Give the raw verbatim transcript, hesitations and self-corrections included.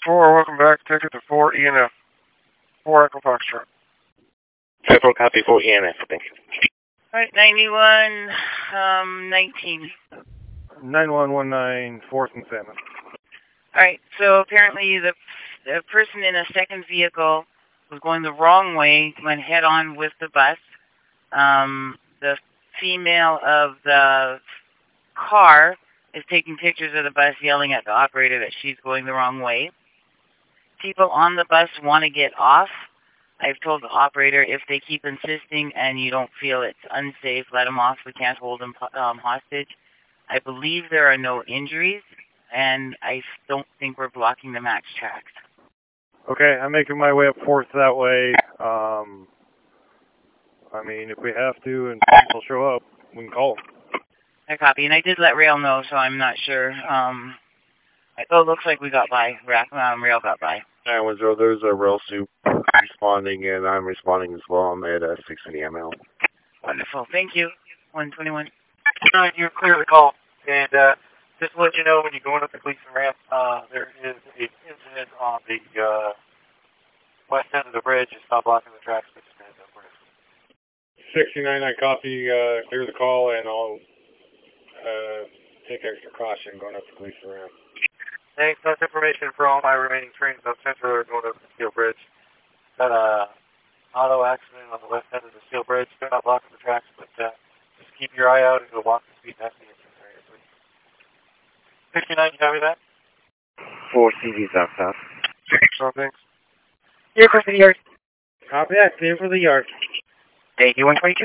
four, welcome back. Ticket to four E N F. four Echo Foxtrot. Central copy four E N F, thank you. Alright, ninety-one, um, nineteen. nine one one nine, fourth and Salmon. Alright, so apparently the, the person in a second vehicle was going the wrong way, went head-on with the bus. Um, the female of the car is taking pictures of the bus, yelling at the operator that she's going the wrong way. People on the bus want to get off. I've told the operator if they keep insisting and you don't feel it's unsafe, let them off. We can't hold them um, hostage. I believe there are no injuries, and I don't think we're blocking the max tracks. Okay, I'm making my way up fourth that way. Um, I mean, if we have to and people show up, we can call them. I copy, and I did let Rail know, so I'm not sure. Um, oh, it looks like we got by. Um, Rail got by. nine one zero, there's a rail soup responding, and I'm responding as well. I'm at uh, sixty M L. Wonderful. Thank you. one twenty-one. Uh, you're clear the call. And uh, just to let you know, when you're going up the Gleason ramp, uh, there is an incident on the uh, west end of the bridge. It's not blocking the tracks, but just heads up for us. sixty-nine, I copy, uh, clear the call, and I'll uh, take extra caution going up the Gleason ramp. Thanks. That's information for all my remaining trains on Central are going up the Steel Bridge. Got a auto accident on the west end of the Steel Bridge. They're not blocking the tracks, but uh, just keep your eye out and go walk the speed past the entrance area, please. sixty-nine, you copy that? four C V south south. So thanks. Clear for the yard. Copy that, clear for the yard. Thank you, one twenty-two.